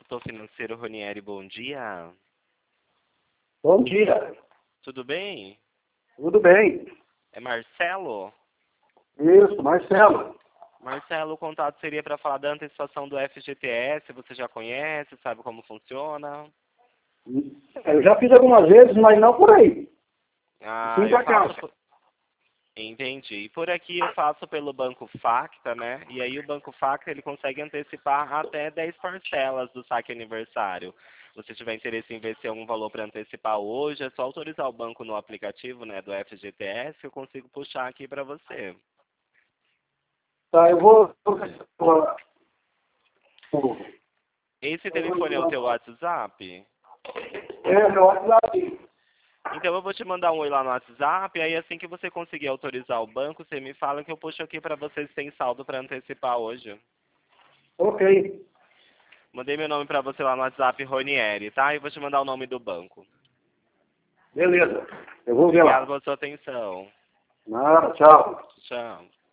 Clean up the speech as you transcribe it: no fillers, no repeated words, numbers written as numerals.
Consultor Financeiro Ronieri, bom dia. Bom dia. Tudo bem? Tudo bem? É Marcelo? Isso, Marcelo. Marcelo, o contato seria para falar da antecipação do FGTS. Você já conhece, sabe como funciona? Eu já fiz algumas vezes, mas não por aí. Ah, Sim, eu pra faço... casa. Entendi. E por aqui eu faço pelo Banco Facta, né? E aí o Banco Facta, ele consegue antecipar até 10 parcelas do saque aniversário. Se você tiver interesse em ver se é um valor para antecipar hoje, é só autorizar o banco no aplicativo, né, do FGTS, que eu consigo puxar aqui para você. Tá, eu vou... Esse telefone é o teu WhatsApp? É, meu WhatsApp. Então eu vou te mandar um oi lá no WhatsApp, aí assim que você conseguir autorizar o banco, você me fala que eu puxo aqui para vocês se tem saldo para antecipar hoje. Ok. Mandei meu nome para você lá no WhatsApp, Ronieri, tá? E vou te mandar o nome do banco. Beleza. Eu vou ver Obrigado lá. pela sua atenção. Nada, tchau. Tchau.